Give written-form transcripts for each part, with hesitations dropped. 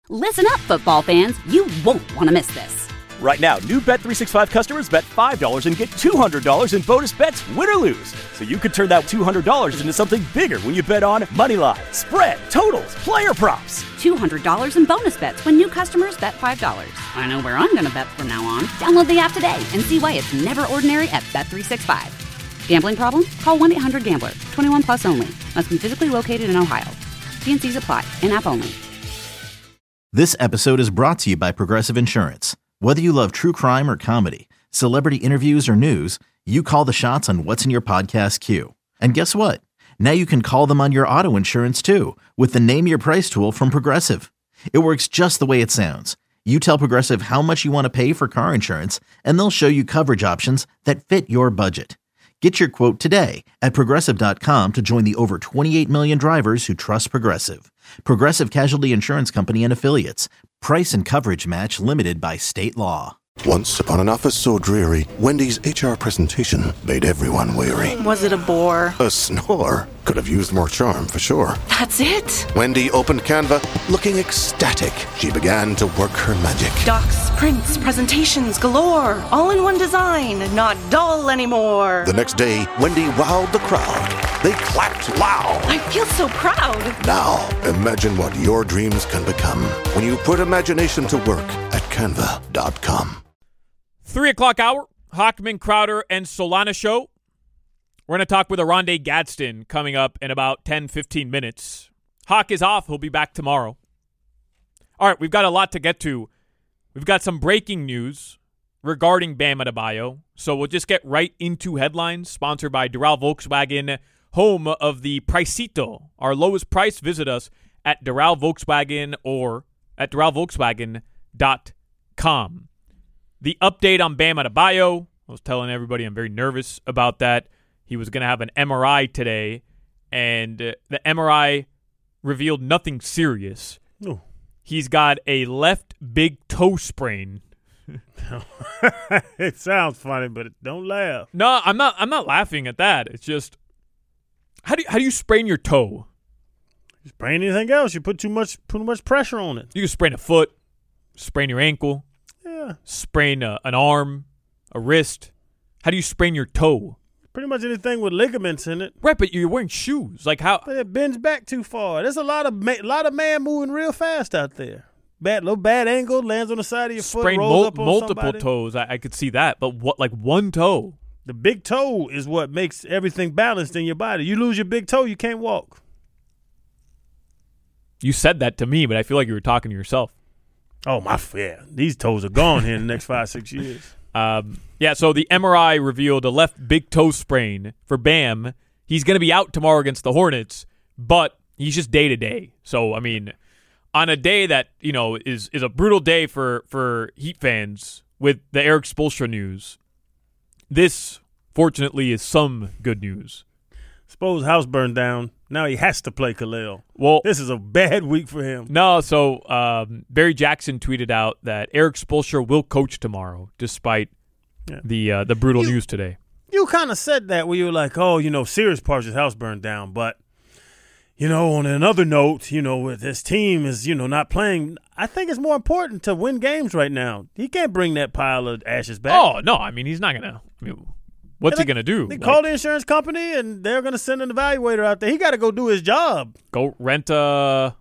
Listen up, football fans. You won't want to miss this. Right now, new Bet365 customers bet $5 and get $200 in bonus bets, win or lose. So you could turn that $200 into something bigger when you bet on moneyline, spread, totals, player props. $200 in bonus bets when new customers bet $5. I know where I'm going to bet from now on. Download the app today and see why it's never ordinary at Bet365. Gambling problem? Call 1-800-GAMBLER. 21 plus only. Must be physically located in Ohio. T&Cs apply. In-app only. This episode is brought to you by Progressive Insurance. Whether you love true crime or comedy, celebrity interviews or news, you call the shots on what's in your podcast queue. And guess what? Now you can call them on your auto insurance too with the Name Your Price tool from Progressive. It works just the way it sounds. You tell Progressive how much you want to pay for car insurance, and they'll show you coverage options that fit your budget. Get your quote today at Progressive.com to join the over 28 million drivers who trust Progressive. Progressive Casualty Insurance Company and Affiliates. Price and coverage match limited by state law. Once upon an office so dreary, Wendy's HR presentation made everyone weary. Was it a bore? A snore. Could have used more charm, for sure. That's it? Wendy opened Canva, looking ecstatic. She began to work her magic. Docs, prints, presentations galore. All in one design, not dull anymore. The next day, Wendy wowed the crowd. They clapped loud. I feel so proud. Now, imagine what your dreams can become when you put imagination to work at Canva.com. 3 o'clock hour, Hockman, Crowder, and Solana show. We're going to talk with Aronde Gadsden coming up in about 10, 15 minutes. Hawk is off. He'll be back tomorrow. All right, we've got a lot to get to. We've got some breaking news regarding Bam Adebayo. So we'll just get right into headlines, sponsored by Doral Volkswagen, home of the Pricito. Our lowest price. Visit us at Doral Volkswagen or at DoralVolkswagen.com. The update on Bam Adebayo, I was telling everybody I'm very nervous about that. He was going to have an MRI today, and the MRI revealed nothing serious. No. He's got a left big toe sprain. It sounds funny, but don't laugh. No, I'm not laughing at that. It's just how do you sprain your toe? You sprain anything else, you put too much pressure on it. You can sprain a foot, sprain your ankle. Yeah. Sprain an arm, a wrist. How do you sprain your toe? Pretty much anything with ligaments in it. Right, but you're wearing shoes. Like how? But it bends back too far. There's a lot of man moving real fast out there. Little bad angle, lands on the side of your foot, rolls up on multiple somebody. toes. I could see that, but what? Like one toe? The big toe is what makes everything balanced in your body. You lose your big toe, you can't walk. You said that to me, but I feel like you were talking to yourself. Oh, these toes are gone here in the next 5-6 years. So the MRI revealed a left big toe sprain for Bam. He's going to be out tomorrow against the Hornets, but he's just day-to-day. So, I mean, on a day that, is a brutal day for Heat fans with the Erik Spoelstra news, this, fortunately, is some good news. Suppose house burned down. Now he has to play Khalil. Well, this is a bad week for him. No, so Barry Jackson tweeted out that Erik Spoelstra will coach tomorrow, despite the brutal news today. You kind of said that where you were like, Sirius Parks' house burned down. But, on another note, with his team is, not playing, I think it's more important to win games right now. He can't bring that pile of ashes back. Oh, no, I mean, he's not going to. What's he going to do? They call the insurance company, and they're going to send an evaluator out there. He got to go do his job. Go rent a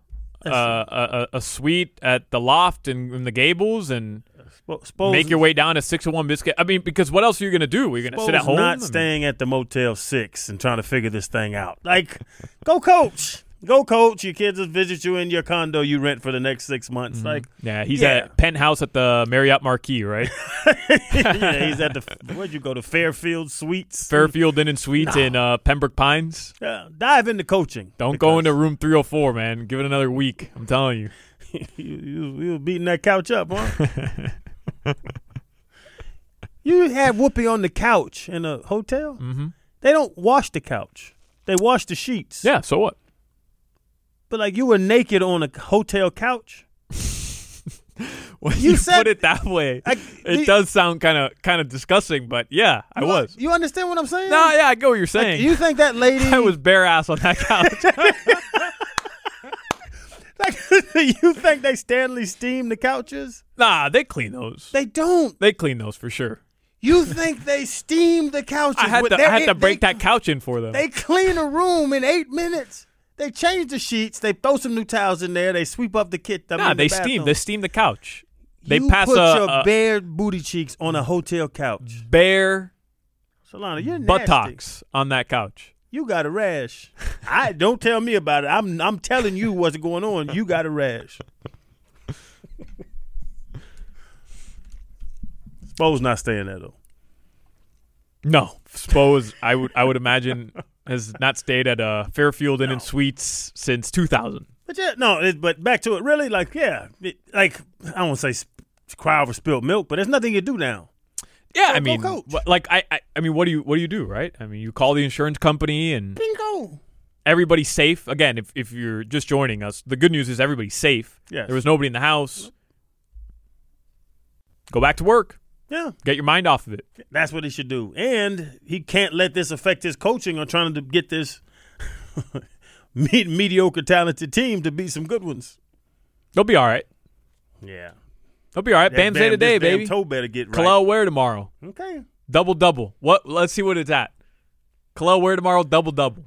suite at the Loft in the Gables and make your way down to 601 Biscuit. I mean, because what else are you going to do? Are you going to sit at home? Not staying at the Motel 6 and trying to figure this thing out. Like, go coach. Go coach. Your kids will visit you in your condo you rent for the next 6 months. Mm-hmm. He's at penthouse at the Marriott Marquis, right? He's at where'd you go to? Fairfield Suites? Fairfield Inn and Suites in Pembroke Pines. Dive into coaching. Don't go into room 304, man. Give it another week. I'm telling you. You beating that couch up, huh? You had Whoopi on the couch in a hotel? Mm-hmm. They don't wash the couch. They wash the sheets. Yeah, so what? But you were naked on a hotel couch. Well, you put it that way. It does sound kind of disgusting, but yeah, I was. You understand what I'm saying? No, yeah, I get what you're saying. You think that lady? I was bare ass on that couch. Like, you think they Stanley steam the couches? Nah, they clean those. They don't. They clean those for sure. You think they steam the couches? I had to break that couch in for them. They clean a room in 8 minutes. They change the sheets. They throw some new towels in there. They sweep up the kit. They steam. They steam the couch. They you pass put your bare booty cheeks on a hotel couch. Bare Solana, you're nasty. buttocks on that couch. You got a rash. Don't tell me about it. I'm telling you what's going on. You got a rash. Spo's not staying there though. No, Spo I would imagine has not stayed at Fairfield Inn and Suites since 2000. But but back to it. Really, I don't want to say cry over spilled milk, but there's nothing you do now. Yeah, so I mean, I mean, what do you do, right? I mean, you call the insurance company and bingo. Everybody's safe. Again, if you're just joining us, the good news is everybody's safe. Yes. There was nobody in the house. Go back to work. Yeah. Get your mind off of it. That's what he should do. And he can't let this affect his coaching on trying to get this mediocre, talented team to beat some good ones. They'll be all right. Yeah. They'll be all right. Bam day today, baby. Toe better get right. Kalel Ware tomorrow. Okay. Double-double. What? Let's see what it's at. Kalel Ware tomorrow, double-double.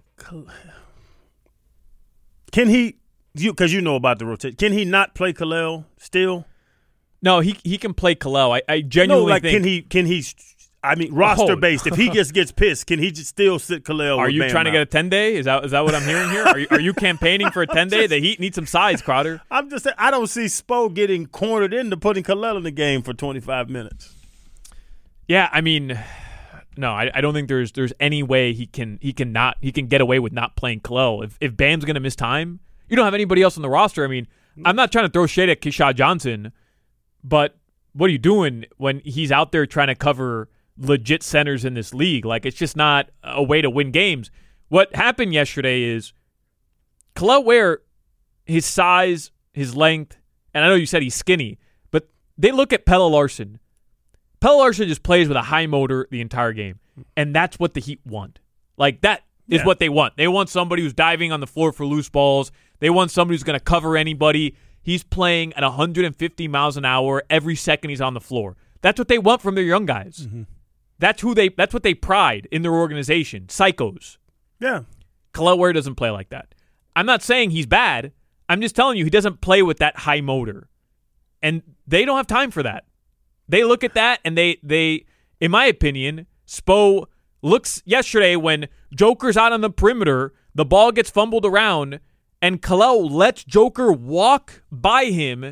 Can he – because you know about the rotation. Can he not play Kalel still? No, he can play Kalel. I genuinely think. Can he? I mean, roster based. If he just gets pissed, can he just still sit Kalel? Are you trying to get a 10-day? Is that what I'm hearing here? Are you campaigning for a 10-day? The Heat need some size, Crowder. I'm just saying. I don't see Spo getting cornered into putting Kalel in the game for 25 minutes. Yeah, I mean, no, I don't think there's any way he can get away with not playing Kalel. If Bam's going to miss time, you don't have anybody else on the roster. I mean, I'm not trying to throw shade at Keshad Johnson. But what are you doing when he's out there trying to cover legit centers in this league? Like, it's just not a way to win games. What happened yesterday is Kalel Ware, his size, his length, and I know you said he's skinny, but they look at Pelle Larsson. Pelle Larsson just plays with a high motor the entire game, and that's what the Heat want. Like, that is what they want. They want somebody who's diving on the floor for loose balls. They want somebody who's going to cover anybody. He's playing at 150 miles an hour every second he's on the floor. That's what they want from their young guys. Mm-hmm. That's what they pride in their organization. Psychos. Yeah. Kalel Ware doesn't play like that. I'm not saying he's bad. I'm just telling you he doesn't play with that high motor. And they don't have time for that. They look at that and they in my opinion, Spo looks yesterday when Joker's out on the perimeter, the ball gets fumbled around, and Kalel lets Joker walk by him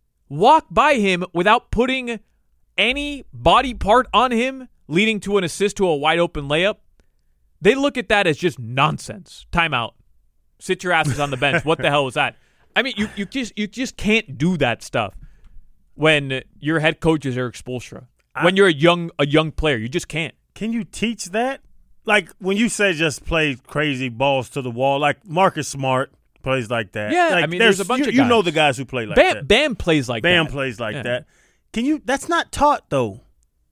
without putting any body part on him, leading to an assist to a wide-open layup. They look at that as just nonsense. Timeout. Sit your asses on the bench. What the hell was that? I mean, you just can't do that stuff when your head coach is Eric Spoelstra. When you're a young player, you just can't. Can you teach that? Like, when you say just play crazy balls to the wall, like Marcus Smart plays like that. Yeah, like, I mean, there's a bunch of guys. You know the guys who play like that. Bam plays like that. Bam plays like that. That's not taught, though.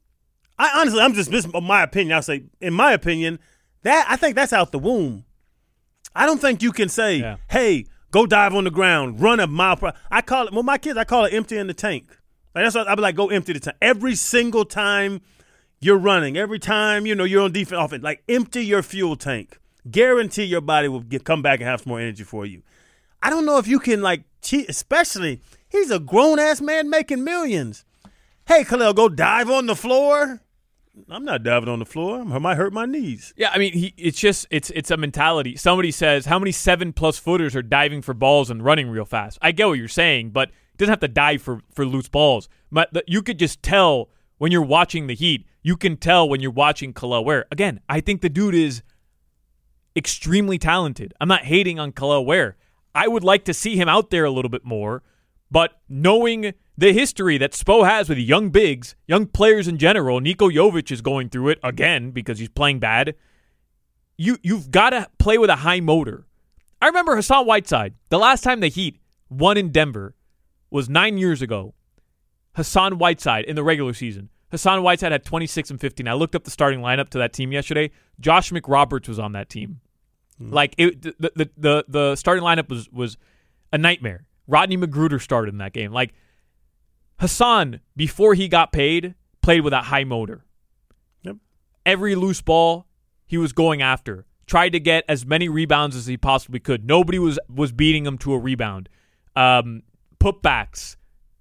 This is my opinion. I'll say, in my opinion, I think that's out the womb. I don't think you can say, hey, go dive on the ground, run a mile per hour. I call it emptying the tank. Like, that's what I'd be like, go empty the tank. Every single time you're running, every time, you're on defense, offense, like, empty your fuel tank. Guarantee your body will come back and have some more energy for you. I don't know if you can, like, cheat, especially he's a grown-ass man making millions. Hey, Kalel, go dive on the floor. I'm not diving on the floor. I might hurt my knees. Yeah, I mean, it's a mentality. Somebody says, how many 7+ footers are diving for balls and running real fast? I get what you're saying, but it doesn't have to dive for loose balls. But you could just tell when you're watching the Heat. You can tell when you're watching Kalel Ware. Again, I think the dude is extremely talented. I'm not hating on Kalel Ware. I would like to see him out there a little bit more, but knowing the history that Spo has with young bigs, young players in general, Niko Jovic is going through it again because he's playing bad. You've got to play with a high motor. I remember Hassan Whiteside. The last time the Heat won in Denver was 9 years ago. Hassan Whiteside in the regular season. Hassan Whiteside had 26 and 15. I looked up the starting lineup to that team yesterday. Josh McRoberts was on that team. Like the starting lineup was a nightmare. Rodney Magruder started in that game. Like, Hassan, before he got paid, played with a high motor. Yep. Every loose ball he was going after. Tried to get as many rebounds as he possibly could. Nobody was beating him to a rebound. Putbacks.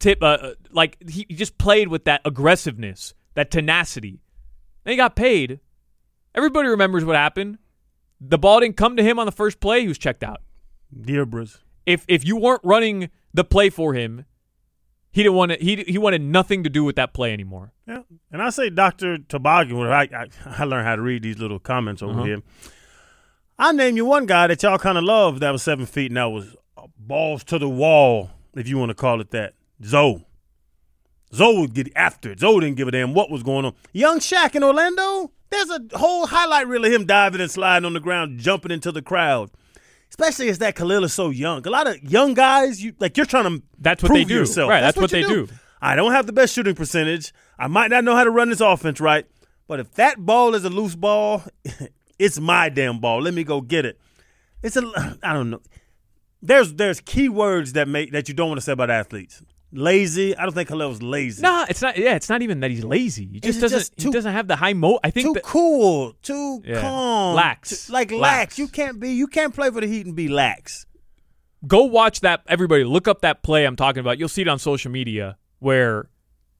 He just played with that aggressiveness, that tenacity. Then he got paid. Everybody remembers what happened. The ball didn't come to him on the first play. He was checked out. Deirbres. If you weren't running the play for him, he didn't want to. He wanted nothing to do with that play anymore. Yeah, and I say Dr. Toboggan. Where I learned how to read these little comments over here. I name you one guy that y'all kind of love that was 7 feet and that was balls to the wall, if you want to call it that. Zoe would get after it. Zoe didn't give a damn what was going on. Young Shaq in Orlando, there's a whole highlight reel of him diving and sliding on the ground, jumping into the crowd. Especially as that Khalil is so young. A lot of young guys, you're trying to prove yourself. Right, that's what they do. I don't have the best shooting percentage. I might not know how to run this offense right. But if that ball is a loose ball, it's my damn ball. Let me go get it. I don't know. There's key words that you don't want to say about athletes. Lazy. I don't think Khalil was lazy. No, it's not. Yeah, it's not even that he's lazy. He just doesn't. He doesn't have the high I think too cool, too calm, lax. Lax. You can't play for the Heat and be lax. Go watch that. Everybody, look up that play I'm talking about. You'll see it on social media where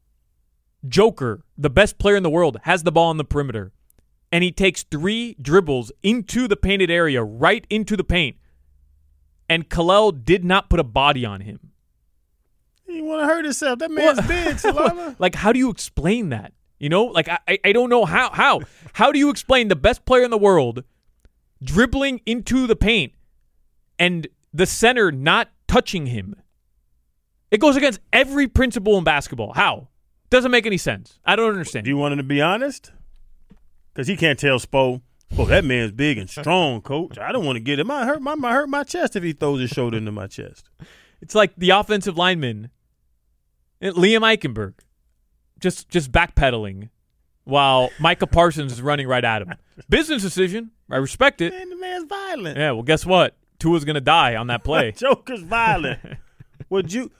Joker, the best player in the world, has the ball on the perimeter, and he takes 3 dribbles into the painted area, right into the paint, and Khalil did not put a body on him. You want to hurt yourself. That man's big, Salama. Like, how do you explain that? You know, like, I don't know how. How do you explain the best player in the world dribbling into the paint and the center not touching him? It goes against every principle in basketball. How? Doesn't make any sense. I don't understand. Do you want him to be honest? Because he can't tell Spo, that man's big and strong, coach. I don't want to get him. Might hurt my chest if he throws his shoulder into my chest. It's like the offensive lineman, Liam Eichenberg, just backpedaling while Micah Parsons is running right at him. Business decision. I respect it. Man, the man's violent. Yeah, well, guess what? Tua's going to die on that play. Joker's violent. Would you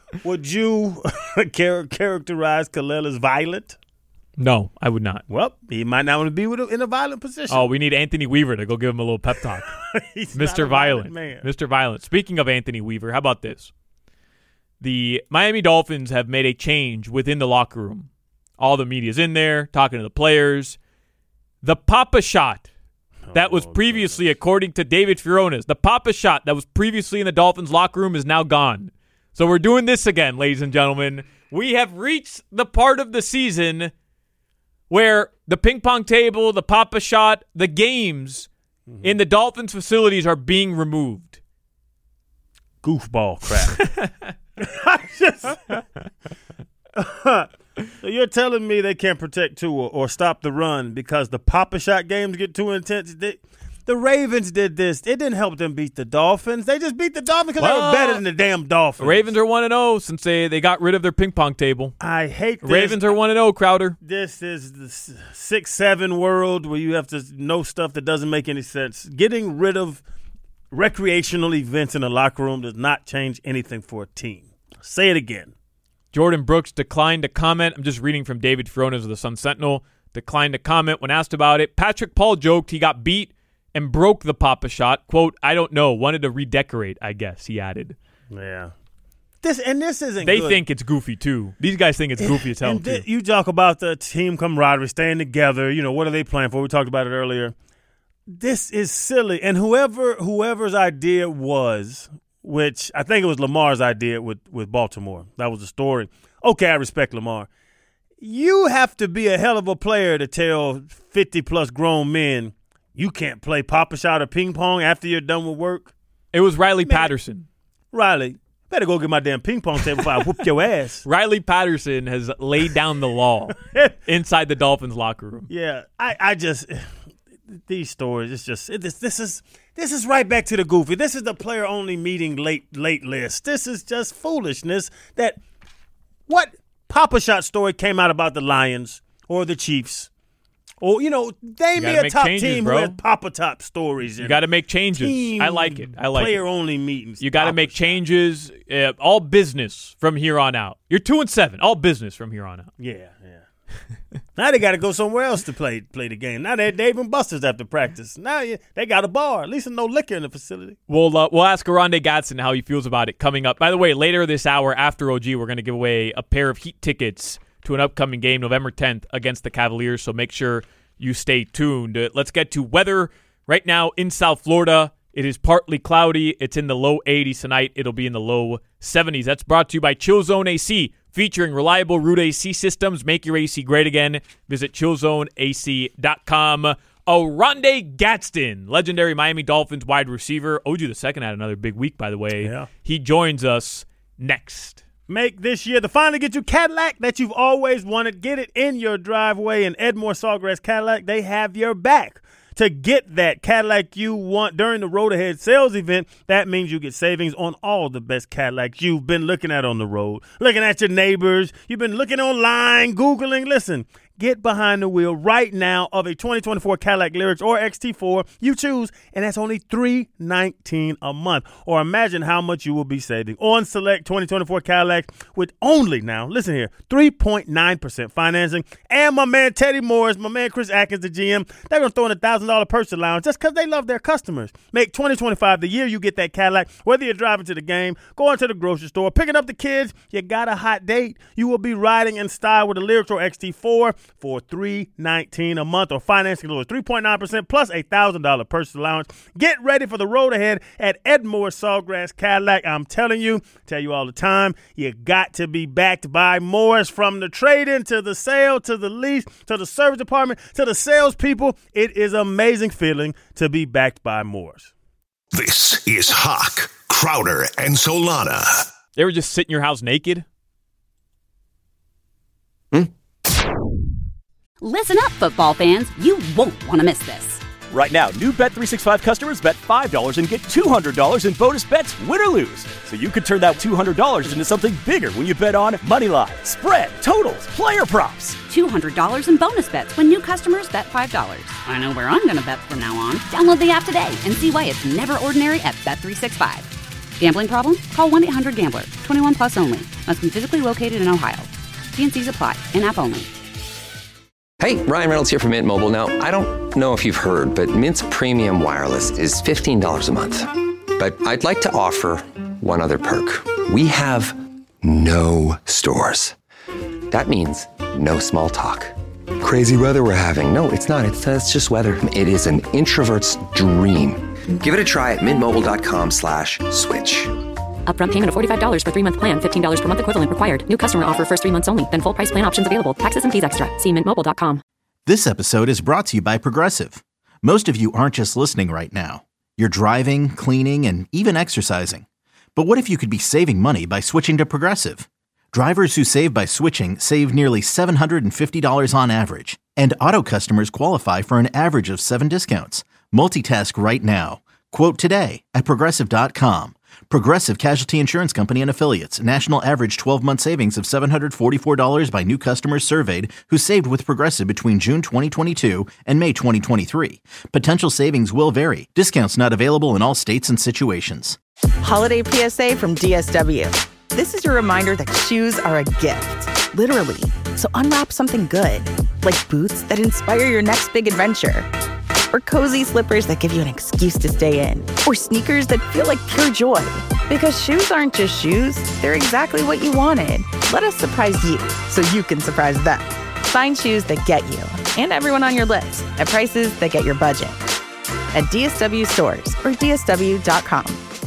characterize Khalil as violent? No, I would not. Well, he might not want to be in a violent position. Oh, we need Anthony Weaver to go give him a little pep talk. Mr. Violent. Man. Mr. Violent. Speaking of Anthony Weaver, how about this? The Miami Dolphins have made a change within the locker room. All the media's in there, talking to the players. The Papa shot that was previously, according to David Fioranes, the Papa shot that was previously in the Dolphins locker room is now gone. So we're doing this again, ladies and gentlemen. We have reached the part of the season where the ping pong table, the Papa shot, the games in the Dolphins facilities are being removed. Goofball crap. So you're telling me they can't protect Tua or stop the run because the Papa shot games get too intense? The Ravens did this. It didn't help them beat the Dolphins. They just beat the Dolphins because they were better than the damn Dolphins. The Ravens are 1-0 since they got rid of their ping pong table. I hate this. Ravens are 1-0, Crowder. This is the 6-7 world where you have to know stuff that doesn't make any sense. Getting rid of recreational events in the locker room does not change anything for a team. Say it again. Jordan Brooks declined to comment. I'm just reading from David Fioranes of the Sun Sentinel. Declined to comment when asked about it. Patrick Paul joked he got beat and broke the Papa shot. Quote, I don't know. Wanted to redecorate, I guess, he added. Yeah. This isn't They good. think it's goofy, too. These guys think it's goofy as hell, too. You talk about the team camaraderie, staying together. You know, what are they playing for? We talked about it earlier. This is silly. And whoever's idea it was, which I think it was Lamar's idea with Baltimore. That was the story. Okay, I respect Lamar. You have to be a hell of a player to tell 50-plus grown men you can't play Papa shot or ping pong after you're done with work. It was Riley Patterson. Riley, better go get my damn ping pong table before I whoop your ass. Riley Patterson has laid down the law inside the Dolphins locker room. Yeah, I just these stories. It's just this is right back to the goofy. This is the player only meeting late list. This is just foolishness. What Papa shot story came out about the Lions or the Chiefs? Or, name me a top changes, team bro. who has Papa Top stories. You got to make changes. I like it. Player-only meetings. You got to make changes. All business from here on out. You're 2-7. All business from here on out. Yeah. Now they got to go somewhere else to play the game. Now they're Dave and Buster's after practice. Now they got a bar. At least no liquor in the facility. We'll ask Oronde Gadsden how he feels about it coming up. By the way, later this hour after OG, we're going to give away a pair of Heat tickets to an upcoming game November 10th against the Cavaliers, so make sure you stay tuned. Let's get to weather. Right now in South Florida, it is partly cloudy. It's in the low 80s tonight. It'll be in the low 70s. That's brought to you by Chill Zone AC, featuring reliable root AC systems. Make your AC great again. Visit chillzoneac.com. Oronde Gadsden, legendary Miami Dolphins wide receiver. OG II had another big week, by the way. Yeah. He joins us next. Make this year the finally get you Cadillac that you've always wanted. Get it in your driveway. And Edmore Sawgrass Cadillac, they have your back. To get that Cadillac you want during the Road Ahead sales event, that means you get savings on all the best Cadillacs you've been looking at on the road, looking at your neighbors, you've been looking online, Googling. Listen, get behind the wheel right now of a 2024 Cadillac Lyrics or XT4. You choose, and that's only $319 a month. Or imagine how much you will be saving on select 2024 Cadillacs with only, now listen here, 3.9% financing. And my man Teddy Morris, my man Chris Atkins, the GM, they're going to throw in a $1,000 purchase allowance just because they love their customers. Make 2025 the year you get that Cadillac. Whether you're driving to the game, going to the grocery store, picking up the kids, you got a hot date, you will be riding in style with a Lyrics or XT4 for $319 a month, or financing lower 3.9% plus a $1,000 purchase allowance. Get ready for the road ahead at Edmore Sawgrass Cadillac. I'm telling you, tell you all the time, you got to be backed by Morris. From the trade-in to the sale to the lease to the service department to the salespeople, it is an amazing feeling to be backed by Morris. This is Hawk, Crowder, and Solana. They were just sitting in your house naked? Listen up, football fans. You won't want to miss this. Right now, new Bet365 customers bet $5 and get $200 in bonus bets, win or lose. So you could turn that $200 into something bigger when you bet on Moneyline, spread, totals, player props. $200 in bonus bets when new customers bet $5. I know where I'm going to bet from now on. Download the app today and see why it's never ordinary at Bet365. Gambling problem? Call 1-800-GAMBLER. 21 plus only. Must be physically located in Ohio. T&Cs apply. In-app only. Hey, Ryan Reynolds here from Mint Mobile. Now, I don't know if you've heard, but Mint's premium wireless is $15 a month. But I'd like to offer one other perk. We have no stores. That means no small talk. Crazy weather we're having. No, it's not. It's just weather. It is an introvert's dream. Give it a try at mintmobile.com/switch. Upfront payment of $45 for 3-month plan. $15 per month equivalent required. New customer offer first 3 months only. Then full price plan options available. Taxes and fees extra. See mintmobile.com. This episode is brought to you by Progressive. Most of you aren't just listening right now. You're driving, cleaning, and even exercising. But what if you could be saving money by switching to Progressive? Drivers who save by switching save nearly $750 on average. And auto customers qualify for an average of 7 discounts. Multitask right now. Quote today at Progressive.com. Progressive Casualty Insurance Company and Affiliates. National average 12-month savings of $744 by new customers surveyed who saved with Progressive between June 2022 and May 2023. Potential savings will vary. Discounts not available in all states and situations. Holiday PSA from DSW. This is your reminder that shoes are a gift, literally. So unwrap something good, like boots that inspire your next big adventure. Or cozy slippers that give you an excuse to stay in. Or sneakers that feel like pure joy. Because shoes aren't just shoes, they're exactly what you wanted. Let us surprise you so you can surprise them. Find shoes that get you and everyone on your list at prices that get your budget. At DSW stores or DSW.com.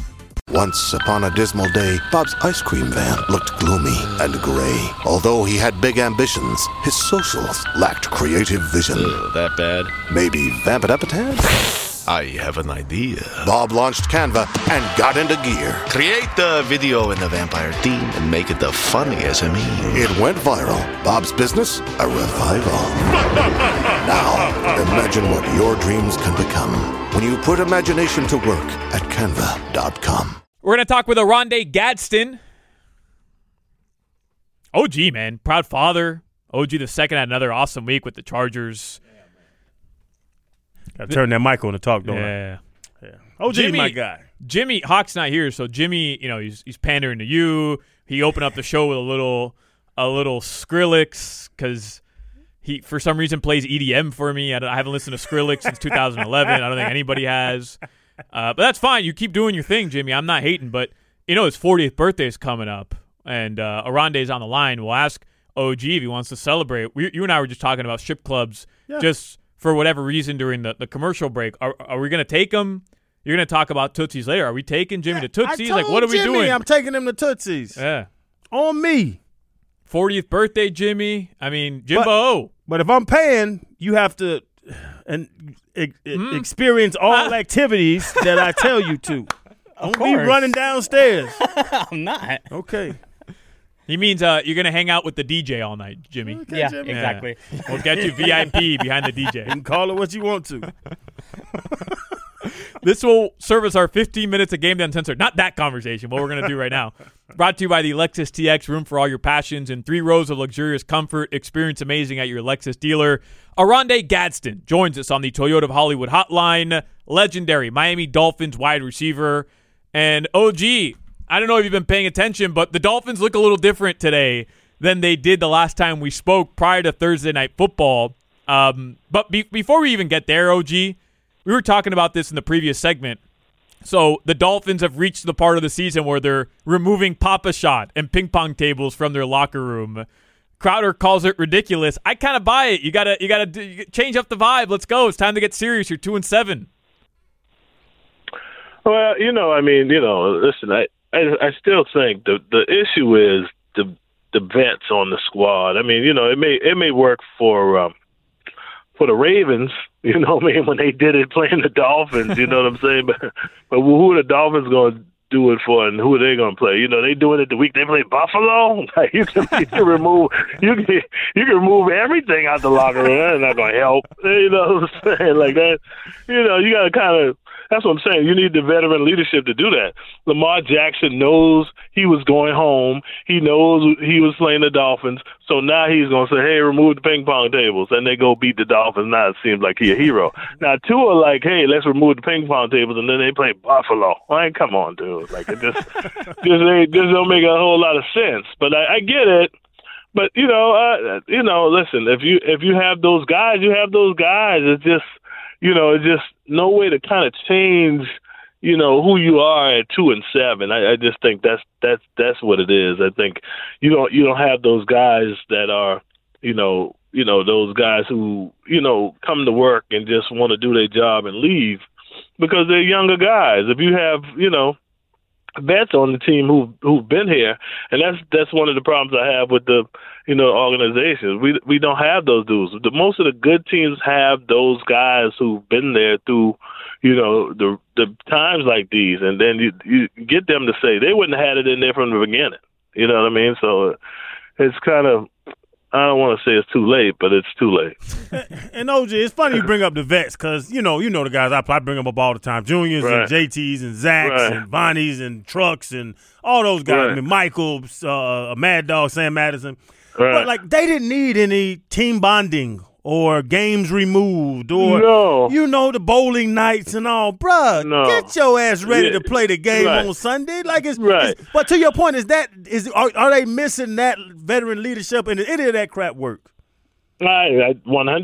Once upon a dismal day, Bob's ice cream van looked gloomy and gray. Although he had big ambitions, his socials lacked creative vision. That bad? Maybe vamp it up a tad? I have an idea. Bob launched Canva and got into gear. Create the video in the vampire theme and make it the funniest of me. It went viral. Bob's business, a revival. Now, imagine what your dreams can become when you put imagination to work at Canva.com. We're going to talk with Oronde Gadsden. OG, man. Proud father. OG II had another awesome week with the Chargers. Got to turn that mic on to talk, don't I? Yeah. OG's my guy. Jimmy, Hawk's not here, so Jimmy, he's pandering to you. He opened up the show with a little Skrillex because he, for some reason, plays EDM for me. I haven't listened to Skrillex since 2011. I don't think anybody has. But that's fine. You keep doing your thing, Jimmy. I'm not hating, but his 40th birthday is coming up, and Arande's on the line. We'll ask OG if he wants to celebrate. You and I were just talking about strip clubs just for whatever reason during the commercial break. Are we going to take him? You're going to talk about Tootsie's later. Are we taking Jimmy to Tootsie's? Like, what are we doing? I'm taking him to Tootsie's. Yeah. On me. 40th birthday, Jimmy. I mean, Jimbo. But if I'm paying, you have to experience all activities that I tell you to. Don't be running downstairs. I'm not. Okay. He means you're going to hang out with the DJ all night, Jimmy. Okay, yeah, Jimmy. exactly. We'll get you VIP behind the DJ. You can call it what you want to. This will serve as our 15 minutes of Game Day Uncensored. Not that conversation, what we're going to do right now. Brought to you by the Lexus TX, room for all your passions and 3 rows of luxurious comfort. Experience amazing at your Lexus dealer. Arande Gadsden joins us on the Toyota of Hollywood hotline. Legendary Miami Dolphins wide receiver. And OG, I don't know if you've been paying attention, but the Dolphins look a little different today than they did the last time we spoke prior to Thursday Night Football. But before we even get there, OG, we were talking about this in the previous segment. So the Dolphins have reached the part of the season where they're removing Pop-A-Shot and ping pong tables from their locker room. Crowder calls it ridiculous. I kind of buy it. You gotta change up the vibe. Let's go. It's time to get serious. You're 2-7. Well, listen, I still think the issue is the vets on the squad. I mean, it may work for the Ravens, when they did it playing the Dolphins, you know what I'm saying? But who are the Dolphins going to do it for, and who are they going to play? They doing it the week they play Buffalo. Like you can remove everything out the locker room. That's not going to help. You know what I'm saying? Like that. You got to kind of. That's what I'm saying. You need the veteran leadership to do that. Lamar Jackson knows he was going home. He knows he was playing the Dolphins. So now he's going to say, hey, remove the ping pong tables. And they go beat the Dolphins. Now it seems like he's a hero. Now, Tua like, hey, let's remove the ping pong tables. And then they play Buffalo. Like, come on, dude. Like, it just don't make a whole lot of sense. But I get it. But, listen, if you have those guys, you have those guys. It's just, it's just no way to kind of change, who you are at 2-7. I just think that's what it is. I think you don't have those guys that are, those guys who, come to work and just want to do their job and leave because they're younger guys. If you have, vets on the team who've been here, and that's one of the problems I have with the organizations. We don't have those dudes. Most of the good teams have those guys who've been there through the times like these, and then you get them to say they wouldn't have had it in there from the beginning. You know what I mean? So it's kind of, I don't want to say it's too late, but it's too late. And OJ, it's funny you bring up the vets because, the guys, I bring them up all the time. Juniors and JTs and Zachs and Bonnies and Trucks and all those guys. I mean, Michael, Mad Dog, Sam Madison. But, they didn't need any team bonding or games removed or, the bowling nights and all. Bruh, get your ass ready to play the game on Sunday. But to your point, are they missing that veteran leadership and any of that crap work? 100%.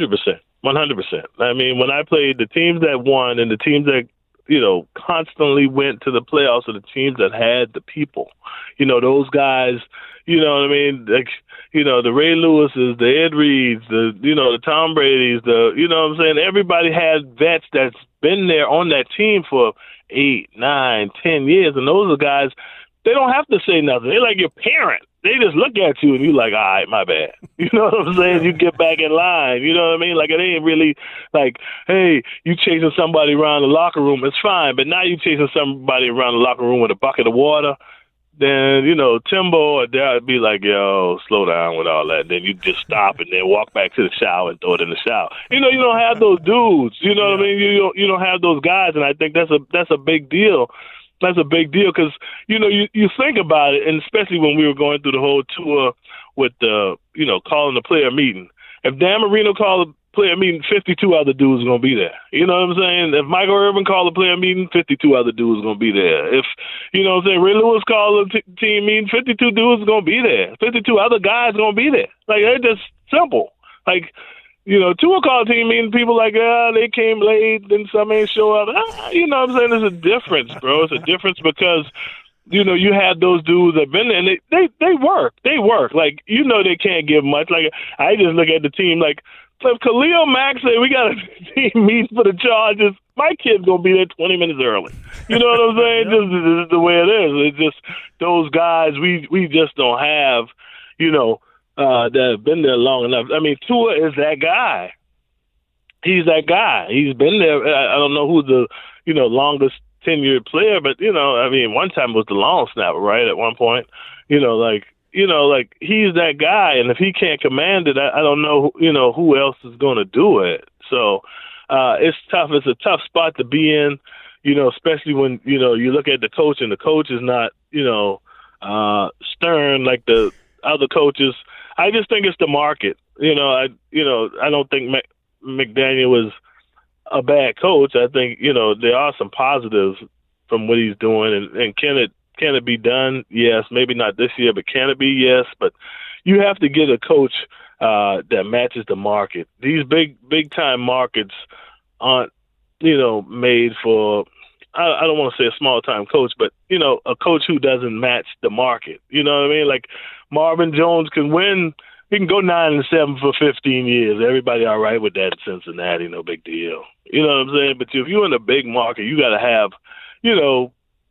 100%. I mean, when I played the teams that won and the teams that, constantly went to the playoffs are the teams that had the people. Those guys, you know what I mean? The Ray Lewises, the Ed Reeds, the Tom Brady's, what I'm saying? Everybody had vets that's been there on that team for 8, 9, 10 years. And those are guys, they don't have to say nothing. They're like your parent. They just look at you and you're like, all right, my bad. You know what I'm saying? You get back in line. You know what I mean? Like, it ain't really like, hey, you chasing somebody around the locker room. It's fine. But now you chasing somebody around the locker room with a bucket of water. Then, Timbo or Dad would be like, yo, slow down with all that. Then you just stop and then walk back to the shower and throw it in the shower. You don't have those dudes. You know what I mean? You don't have those guys, and I think that's a big deal. That's a big deal because, you think about it, and especially when we were going through the whole tour with the, calling the player meeting. If Dan Marino called a player meeting, 52 other dudes are going to be there. You know what I'm saying? If Michael Irvin called a player meeting, 52 other dudes are going to be there. If, you know what I'm saying, Ray Lewis called a team meeting, 52 dudes are going to be there. 52 other guys are going to be there. Like, it's just simple. Like, you know, Tua called a team meeting, people like, they came late, then some ain't show up. You know what I'm saying? There's a difference, bro. It's a difference because, you know, you have those dudes that have been there, and they work. They work. Like, you know they can't give much. Like, I just look at the team, like, if Khalil Mack say we got a team meeting for the Chargers, my kid's going to be there 20 minutes early. You know what I'm saying? This is the way it is. It's just those guys we just don't have, you know, that have been there long enough. I mean, Tua is that guy. He's that guy. He's been there. I don't know who the, you know, longest tenured player, but, you know, I mean, one time it was the long snapper, right, at one point. You know, like he's that guy, and if he can't command it, I don't know, you know, who else is going to do it. So it's tough. It's a tough spot to be in, you know, especially when, you know, you look at the coach, and the coach is not, you know, stern like the other coaches. I just think it's the market. You know, I don't think McDaniel was a bad coach. I think, you know, there are some positives from what he's doing, and can it be done? Yes. Maybe not this year, but can it be? Yes. But you have to get a coach that matches the market. These big time markets aren't, you know, made for, I don't want to say a small time coach, but, you know, a coach who doesn't match the market. You know what I mean? Like Marvin Jones can win. He can go 9-7 for 15 years. Everybody all right with that in Cincinnati, no big deal. You know what I'm saying? But if you're in a big market, you got to have, you know,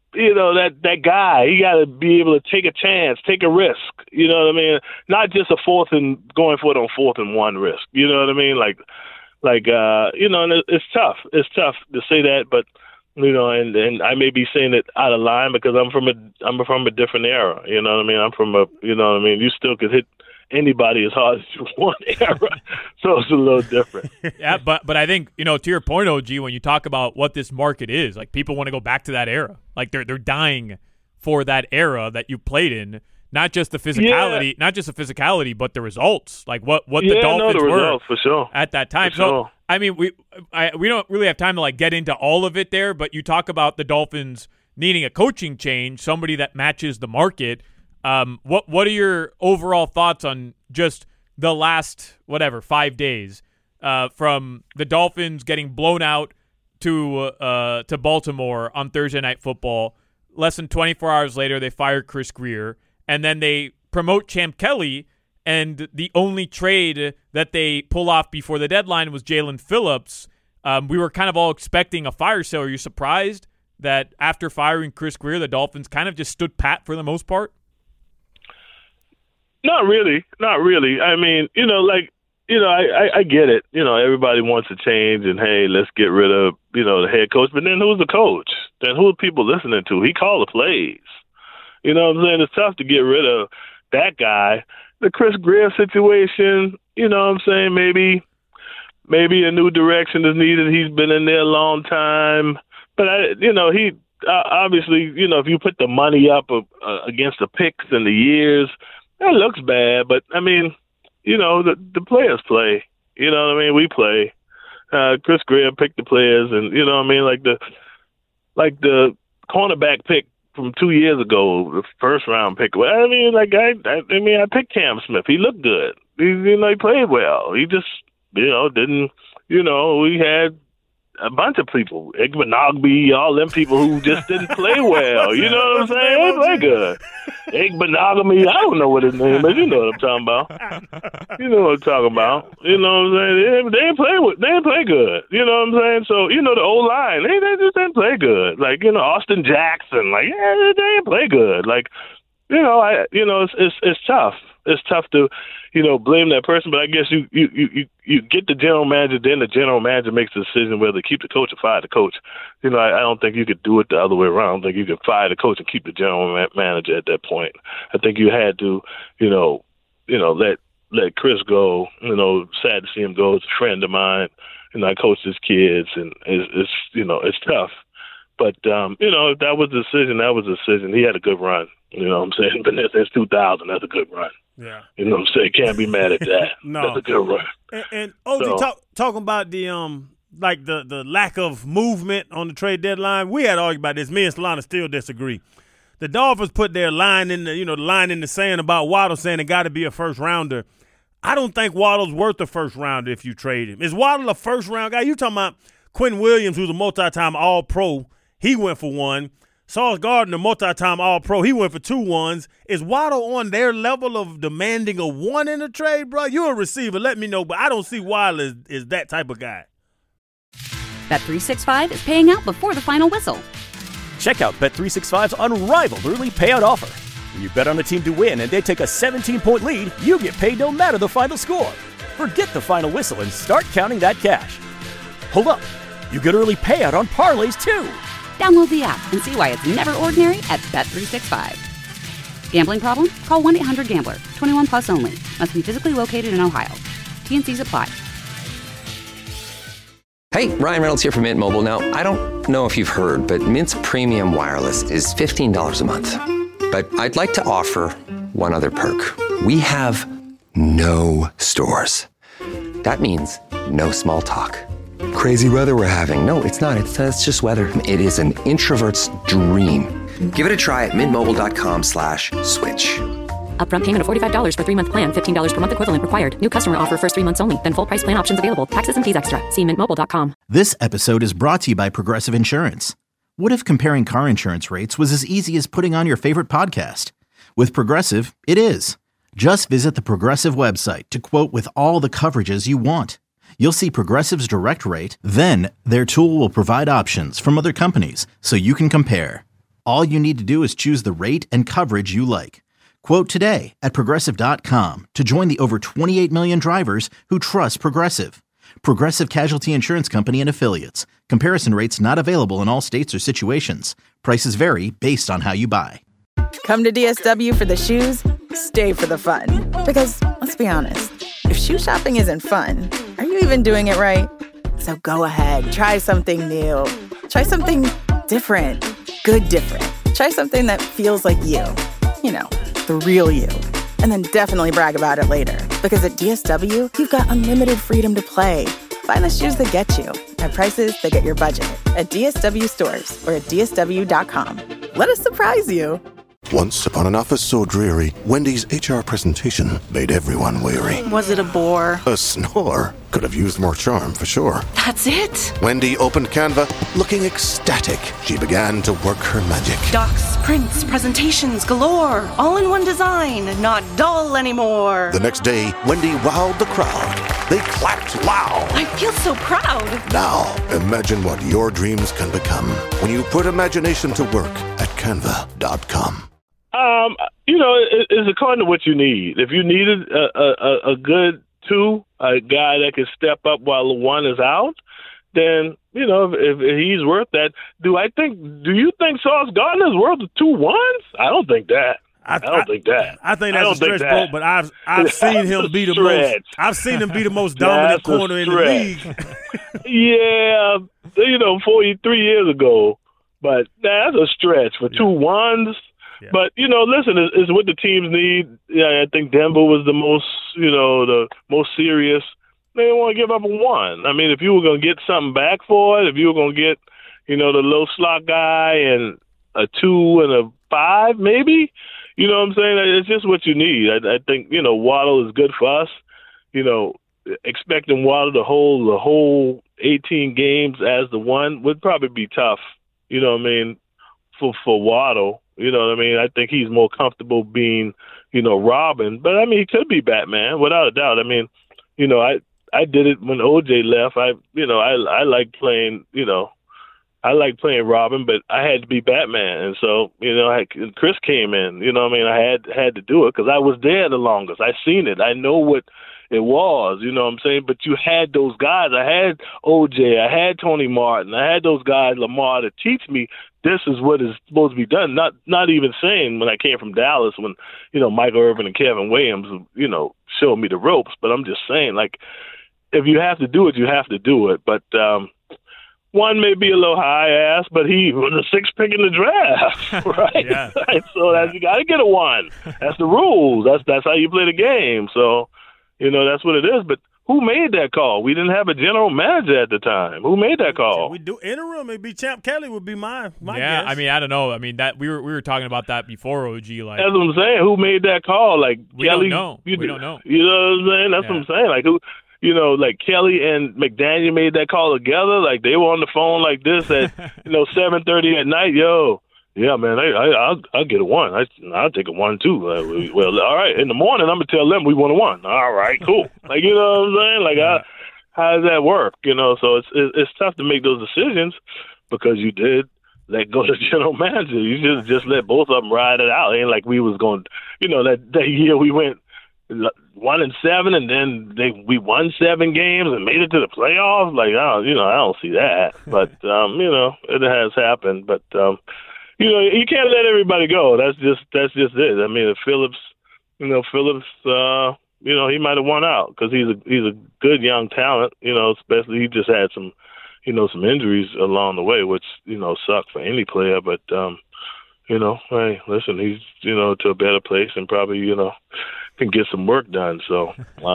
that guy. He got to be able to take a chance, take a risk. You know what I mean? Not just going for it on 4th and 1 risk. You know what I mean? Like you know, and it's tough. It's tough to say that, but you know, and I may be saying it out of line because I'm from a different era. You know what I mean? I'm from a, you know what I mean? You still could hit anybody as hard as you want era, so it's a little different. Yeah, but I think, you know, to your point, OG, when you talk about what this market is, like, people want to go back to that era. Like, they're dying for that era that you played in. Not just the physicality, but the results. Like what the Dolphins were for sure at that time. For so sure. I mean, we don't really have time to like get into all of it there, but you talk about the Dolphins needing a coaching change, somebody that matches the market. What are your overall thoughts on just the last 5 days from the Dolphins getting blown out to Baltimore on Thursday Night Football? Less than 24 hours later, they fire Chris Grier. And then they promote Champ Kelly, and the only trade that they pull off before the deadline was Jalen Phillips. We were kind of all expecting a fire sale. Are you surprised that after firing Chris Grier, the Dolphins kind of just stood pat for the most part? Not really. I mean, you know, like, you know, I get it. You know, everybody wants to change, and hey, let's get rid of, you know, the head coach. But then who's the coach? Then who are people listening to? He called the plays. You know what I'm saying? It's tough to get rid of that guy. The Chris Grier situation, you know what I'm saying? Maybe a new direction is needed. He's been in there a long time. But, you know, he obviously, you know, if you put the money up against the picks and the years, that looks bad. But, I mean, you know, the players play. You know what I mean? We play. Chris Grier picked the players, and, you know what I mean? Like the cornerback pick from 2 years ago, the first round pick. I mean, like I picked Cam Smith. He looked good. He played well. He just, you know, didn't. You know, we had a bunch of people, Igbenogby, all them people who just didn't play well. You know what I'm saying? They play good. Igbenogby, I don't know what his name is. You know what I'm talking about. You know what I'm talking about. You know what I'm saying? They didn't play good. You know what I'm saying? So, you know, the O-line, they just didn't play good. Like, you know, Austin Jackson, like, yeah, they didn't play good. Like, you know, it's tough. It's tough to, you know, blame that person, but I guess you get the general manager, then the general manager makes the decision whether to keep the coach or fire the coach. You know, I don't think you could do it the other way around. I don't think you could fire the coach and keep the general manager at that point. I think you had to, you know, let Chris go. You know, sad to see him go. It's a friend of mine, and I coach his kids, and it's you know, it's tough. But, you know, if that was the decision, that was the decision. He had a good run. You know what I'm saying? Been there since 2000. That's a good run. Yeah. You know what I'm saying? Can't be mad at that. No. That's a good run. And OG, talking about the the lack of movement on the trade deadline, we had argued about this. Me and Solana still disagree. The Dolphins put their line in the line in the sand about Waddle, saying it got to be a first rounder. I don't think Waddle's worth a first rounder if you trade him. Is Waddle a first round guy? You talking about Quinn Williams, who's a multi-time All-Pro? He went for one. Sauce Gardner, multi-time All-Pro. He went for 2 ones. Is Waddle on their level of demanding a one in a trade, bro? You're a receiver. Let me know, but I don't see Waddle as that type of guy. Bet365 is paying out before the final whistle. Check out Bet365's unrivaled early payout offer. When you bet on a team to win and they take a 17-point lead, you get paid no matter the final score. Forget the final whistle and start counting that cash. Hold up. You get early payout on parlays, too. Download the app and see why it's never ordinary at Bet365. Gambling problem? Call 1-800-GAMBLER. 21 plus only. Must be physically located in Ohio. T&Cs apply. Hey, Ryan Reynolds here from Mint Mobile. Now, I don't know if you've heard, but Mint's premium wireless is $15 a month. But I'd like to offer one other perk. We have no stores. That means no small talk. Crazy weather we're having. No, it's not. It's just weather. It is an introvert's dream. Give it a try at mintmobile.com/switch. Upfront payment of $45 for 3-month plan. $15 per month equivalent required. New customer offer first 3 months only. Then full price plan options available. Taxes and fees extra. See mintmobile.com. This episode is brought to you by Progressive Insurance. What if comparing car insurance rates was as easy as putting on your favorite podcast? With Progressive, it is. Just visit the Progressive website to quote with all the coverages you want. You'll see Progressive's direct rate, then their tool will provide options from other companies so you can compare. All you need to do is choose the rate and coverage you like. Quote today at Progressive.com to join the over 28 million drivers who trust Progressive. Progressive Casualty Insurance Company and Affiliates. Comparison rates not available in all states or situations. Prices vary based on how you buy. Come to DSW for the shoes, stay for the fun. Because, let's be honest, if shoe shopping isn't fun, are you even doing it right? So go ahead, try something new. Try something different. Good different. Try something that feels like you. You know, the real you. And then definitely brag about it later. Because at DSW, you've got unlimited freedom to play. Find the shoes that get you at prices that get your budget. At DSW stores or at DSW.com. Let us surprise you. Once upon an office so dreary, Wendy's HR presentation made everyone weary. Was it a bore? A snore. Could have used more charm, for sure. That's it? Wendy opened Canva, looking ecstatic. She began to work her magic. Docs, prints, presentations galore. All in one design, not dull anymore. The next day, Wendy wowed the crowd. They clapped loud. I feel so proud. Now, imagine what your dreams can become when you put imagination to work at Canva.com. It's according to what you need. If you needed a good 2, a guy that can step up while the 1 is out, then, if he's worth that. Do you think Sauce Gardner is worth the 2 ones? I don't think that. I don't think that. I think that's a stretch boat, but I've seen him be the most. I've seen him be the most dominant corner in the league. Yeah, 43 years ago, but that's a stretch for 2 ones. Yeah. But, listen, it's what the teams need. Yeah, I think Denver was the most serious. They didn't want to give up a 1. I mean, if you were going to get something back for it, if you were going to get, the low slot guy and a 2 and a 5, maybe, you know what I'm saying? It's just what you need. I think, Waddle is good for us. Expecting Waddle to hold the whole 18 games as the 1 would probably be tough, for Waddle. I think he's more comfortable being, Robin. But, he could be Batman, without a doubt. I did it when OJ left. I like playing, I like playing Robin, but I had to be Batman. And so, Chris came in, I had to do it because I was there the longest. I seen it. I know what it was, but you had those guys. I had OJ, I had Tony Martin, I had those guys, Lamar, to teach me this is what is supposed to be done. Not even saying when I came from Dallas when, Michael Irvin and Kevin Williams, showed me the ropes, but I'm just saying, like, if you have to do it, you have to do it. But one may be a little high ass, but he was a 6th pick in the draft, right? Yeah. Right? So that's, you got to get a 1. That's the rules. That's how you play the game. So, that's what it is. But who made that call? We didn't have a general manager at the time. Who made that call? We do interim. It'd be Champ Kelly would be my yeah, guess. I mean, I don't know. I mean, that we were talking about that before, OG. Like, that's what I'm saying. Who made that call? Like we Kelly? don't know. We don't know. You know what I'm saying? That's what I'm saying. Like who? Like Kelly and McDaniel made that call together. Like they were on the phone like this at 7:30 at night. Yo, yeah, man, I'll get a 1. I'll take a 1 too. Well, all right. In the morning, I'm gonna tell them we want a 1. All right, cool. Like what I'm saying? Like how does that work? So it's tough to make those decisions because you did let go to the general manager. You just let both of them ride it out. It ain't like we was going. That year we went 1-7, and then we won 7 games and made it to the playoffs. Like I don't see that, but it has happened. But you can't let everybody go. That's just it. I mean, if Phillips, he might have won out because he's a good young talent. Especially he just had some injuries along the way, which suck for any player. But hey, listen, he's to a better place and probably can get some work done. So,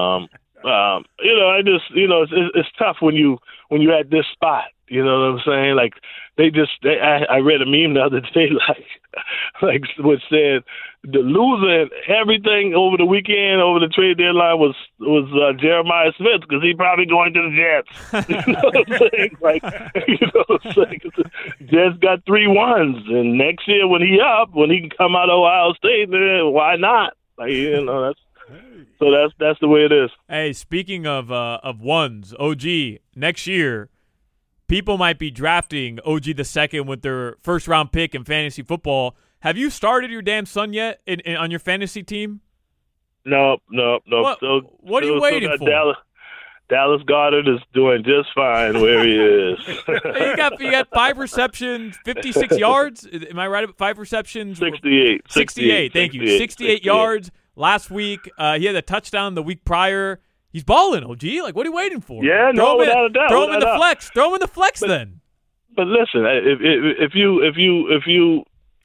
I just it's tough when you're at this spot. You know what I'm saying? Like I read a meme the other day, like which said the loser in everything over the weekend, over the trade deadline was Jeremiah Smith because he probably going to the Jets. You know what I'm saying? Like, what I'm saying? Jets got 3 1s, and next year when he can come out of Ohio State, then why not? Like, that's the way it is. Hey, speaking of 1s, OG, next year, people might be drafting OG the second with their first-round pick in fantasy football. Have you started your damn son yet on your fantasy team? No. What are you waiting for? Dallas Goedert is doing just fine where he is. You got 5 receptions, 56 yards. Am I right? 5 receptions? 68. 68. Thank you. 68 yards last week. He had a touchdown the week prior. He's balling, OG. Like, what are you waiting for? Yeah, without a doubt. Throw him in the flex. Throw him in the flex then. But listen, if you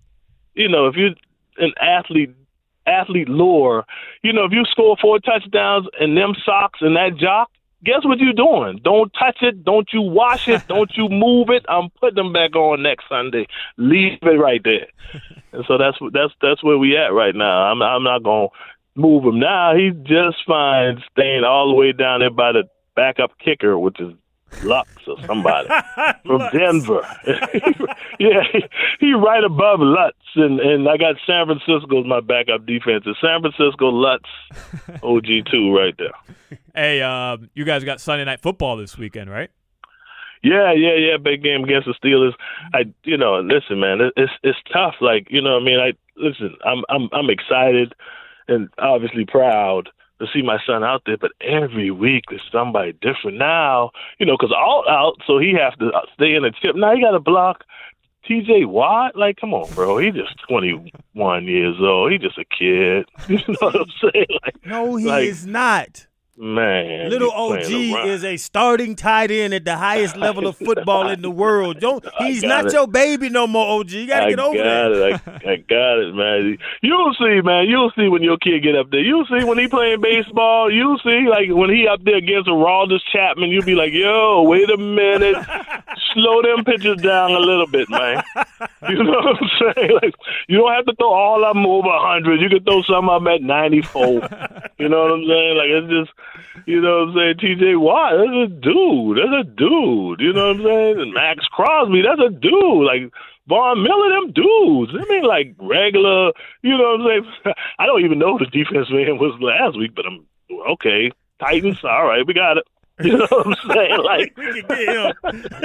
an athlete lore, if you score 4 touchdowns and them socks and that jock, guess what you're doing? Don't touch it. Don't you wash it. Don't you move it. I'm putting them back on next Sunday. Leave it right there. And so that's where we at right now. I'm not gonna move him now. He's just fine staying all the way down there by the backup kicker, which is Lux or somebody from Denver. Yeah, he right above Lutz, and I got San Francisco as my backup defense. It's San Francisco, Lutz, OG2 right there. Hey, you guys got Sunday Night Football this weekend, right? Yeah. Big game against the Steelers. Listen, man, it's tough. Like, I'm excited and obviously proud to see my son out there, but every week there's somebody different now, because all out, so he has to stay in the chip. Now he got to block TJ Watt. Like, come on, bro. He's just 21 years old. He's just a kid. You know what I'm saying? No, he is not. Man, little OG is a starting tight end at the highest level of football in the world. He's not your baby no more, OG. You got to get over that. I got it, man. You'll see, man. You'll see when your kid get up there. You'll see when he playing baseball. You'll see, like, when he up there against Aroldis Chapman, you'll be like, yo, wait a minute. Slow them pitches down a little bit, man. You know what I'm saying? Like, you don't have to throw all of them over 100. You can throw some of them at 94. You know what I'm saying? Like, it's just, you know what I'm saying? TJ Watt, that's a dude. You know what I'm saying? And Max Crosby, that's a dude. Like, Von Miller, them dudes. I mean, like, regular, you know what I'm saying? I don't even know who the defense man was last week, but I'm, okay, Titans, all right, we got it. You know what I'm saying? Like, we can get him.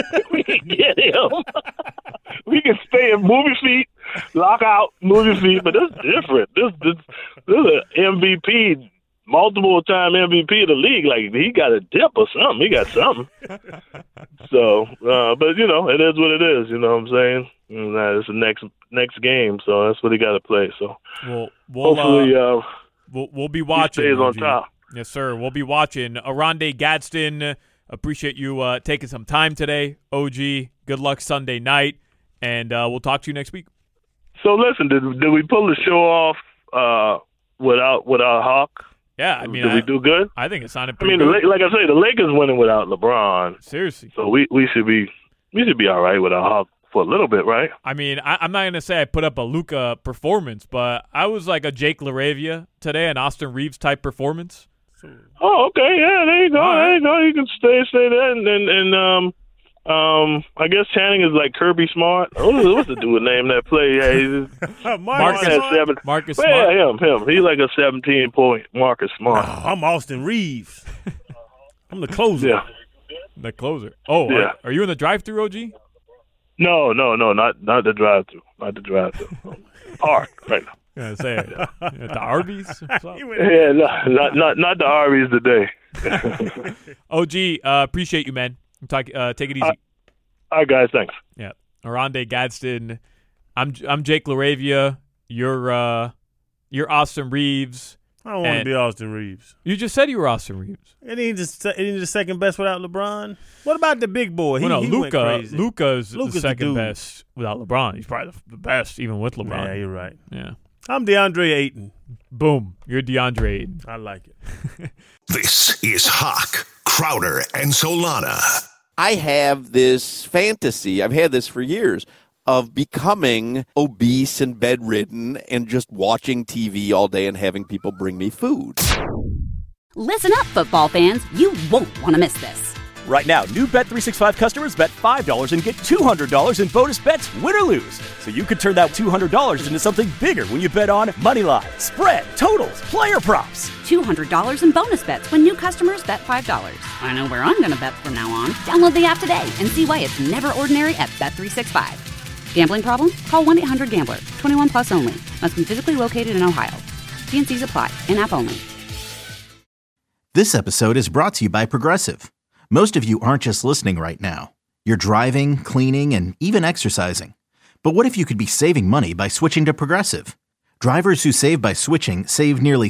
We can stay in movie feet, lock out, movie feet, but this is different. This is an MVP, multiple-time MVP of the league. Like, he got a dip or something. He got something. So, but, it is what it is. You know what I'm saying? It's the next game, so that's what he got to play. So, hopefully, we'll be watching. He stays on top. Yes, sir. We'll be watching. Oronde Gadsden Appreciate you taking some time today, OG. Good luck Sunday night, and we'll talk to you next week. So listen, did we pull the show off without Hawk? Yeah, I mean, did we do good? I think it sounded pretty good. good. Like I say, the Lakers winning without LeBron. Seriously. So we should be all right without Hawk for a little bit, right? I mean, I'm not going to say I put up a Luka performance, but I was like a Jake LaRavia today, an Austin Reeves type performance. Oh, okay, yeah, there you go. All right. There you go. You can stay there, and I guess Channing is like Kirby Smart. What's the dude name that play? Yeah, Marcus Marcus Smart. Yeah, him. He's like a 17-point Marcus Smart. Oh, I'm Austin Reeves. I'm the closer. Yeah. The closer. Oh, yeah. Are you in the drive-thru, OG? No, not the drive-thru. Not the drive-thru. Park right now. Yeah, say it. At the Arby's? Yeah, not the Arby's today. OG, appreciate you, man. Take it easy. All right, guys. Thanks. Yeah. Oronde Gadsden. I'm Jake LaRavia. You're Austin Reeves. I don't want to be Austin Reeves. You just said you were Austin Reeves. It ain't the second best without LeBron. What about the big boy? He went crazy. Luka's the second best without LeBron. He's probably the best even with LeBron. Yeah, you're right. Yeah. I'm DeAndre Ayton. Boom. You're DeAndre Ayton. I like it. This is Hawk, Crowder, and Solana. I have this fantasy, I've had this for years, of becoming obese and bedridden and just watching TV all day and having people bring me food. Listen up, football fans. You won't want to miss this. Right now, new Bet365 customers bet $5 and get $200 in bonus bets, win or lose. So you could turn that $200 into something bigger when you bet on moneyline, spread, totals, player props. $200 in bonus bets when new customers bet $5. I know where I'm going to bet from now on. Download the app today and see why it's never ordinary at Bet365. Gambling problem? Call 1-800-GAMBLER. 21 plus only. Must be physically located in Ohio. T&Cs apply. In-app only. This episode is brought to you by Progressive. Most of you aren't just listening right now. You're driving, cleaning, and even exercising. But what if you could be saving money by switching to Progressive? Drivers who save by switching save nearly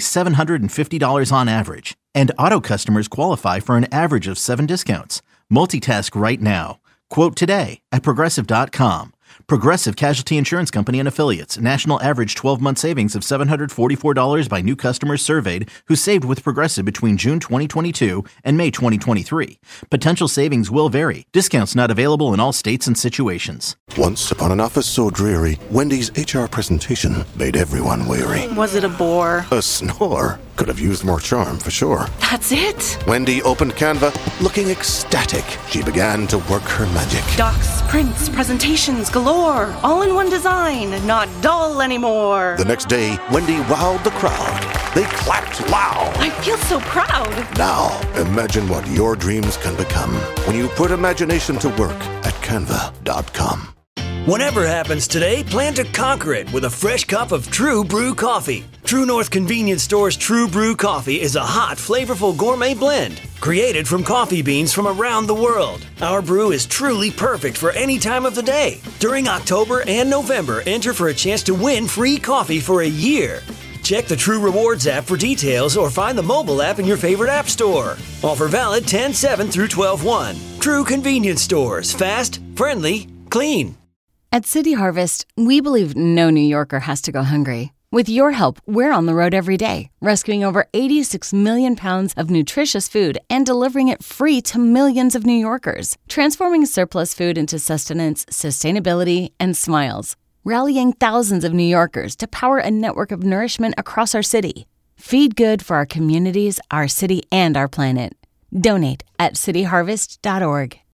$750 on average. And auto customers qualify for an average of 7 discounts. Multitask right now. Quote today at Progressive.com. Progressive Casualty Insurance Company and Affiliates. National average 12-month savings of $744 by new customers surveyed who saved with Progressive between June 2022 and May 2023. Potential savings will vary. Discounts not available in all states and situations. Once upon an office so dreary, Wendy's HR presentation made everyone weary. Was it a bore? A snore. Could have used more charm, for sure. That's it? Wendy opened Canva, looking ecstatic. She began to work her magic. Docs, prints, presentations galore. All in one design, not dull anymore. The next day, Wendy wowed the crowd. They clapped loud. I feel so proud. Now, imagine what your dreams can become when you put imagination to work at Canva.com. Whatever happens today, plan to conquer it with a fresh cup of True Brew coffee. True North Convenience Store's True Brew coffee is a hot, flavorful gourmet blend created from coffee beans from around the world. Our brew is truly perfect for any time of the day. During October and November, enter for a chance to win free coffee for a year. Check the True Rewards app for details or find the mobile app in your favorite app store. Offer valid 10/7 through 12/1. True Convenience Stores. Fast, friendly, clean. At City Harvest, we believe no New Yorker has to go hungry. With your help, we're on the road every day, rescuing over 86 million pounds of nutritious food and delivering it free to millions of New Yorkers, transforming surplus food into sustenance, sustainability, and smiles, rallying thousands of New Yorkers to power a network of nourishment across our city. Feed good for our communities, our city, and our planet. Donate at cityharvest.org.